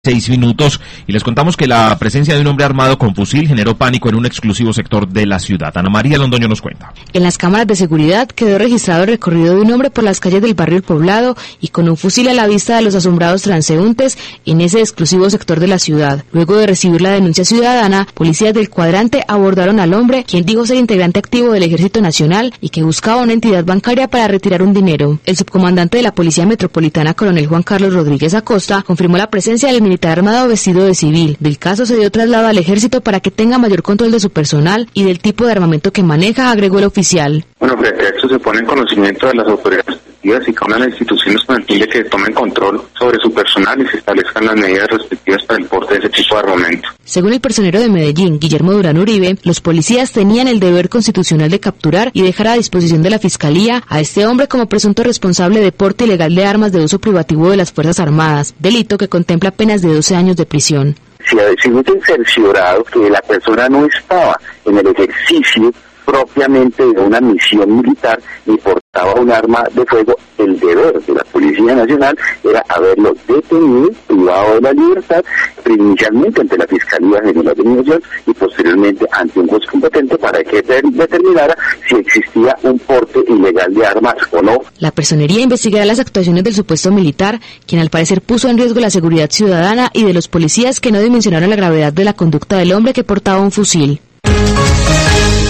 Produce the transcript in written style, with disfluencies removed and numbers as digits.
6 minutos y les contamos que la presencia de un hombre armado con fusil generó pánico en un exclusivo sector de la ciudad. Ana María Londoño nos cuenta. En las cámaras de seguridad quedó registrado el recorrido de un hombre por las calles del barrio El Poblado y con un fusil a la vista de los asombrados transeúntes en ese exclusivo sector de la ciudad. Luego de recibir la denuncia ciudadana, policías del cuadrante abordaron al hombre, quien dijo ser integrante activo del Ejército Nacional y que buscaba una entidad bancaria para retirar un dinero. El subcomandante de la Policía Metropolitana, coronel Juan Carlos Rodríguez Acosta, confirmó la presencia del militar armado vestido de civil. Del caso se dio traslado al ejército para que tenga mayor control de su personal y del tipo de armamento que maneja, agregó el oficial. Bueno, frente a esto se pone en conocimiento de las autoridades respectivas y cada una de las instituciones con el fin de que tomen control sobre su personal y se establezcan las medidas respectivas para el porte de ese tipo de armamento. Según el personero de Medellín, Guillermo Durán Uribe, los policías tenían el deber constitucional de capturar y dejar a disposición de la Fiscalía a este hombre como presunto responsable de porte ilegal de armas de uso privativo de las Fuerzas Armadas, delito que contempla penas de 12 años de prisión. Si hubiese cerciorado que la persona no estaba en el ejercicio propiamente de una misión militar ni portaba un arma de fuego, el deber de la Policía Nacional era haberlo detenido, privado de la libertad, inicialmente ante la Fiscalía General de la Nación y posteriormente ante un juez competente para que determinara si existía un porte ilegal de armas o no. La personería investigará las actuaciones del supuesto militar, quien al parecer puso en riesgo la seguridad ciudadana y de los policías que no dimensionaron la gravedad de la conducta del hombre que portaba un fusil.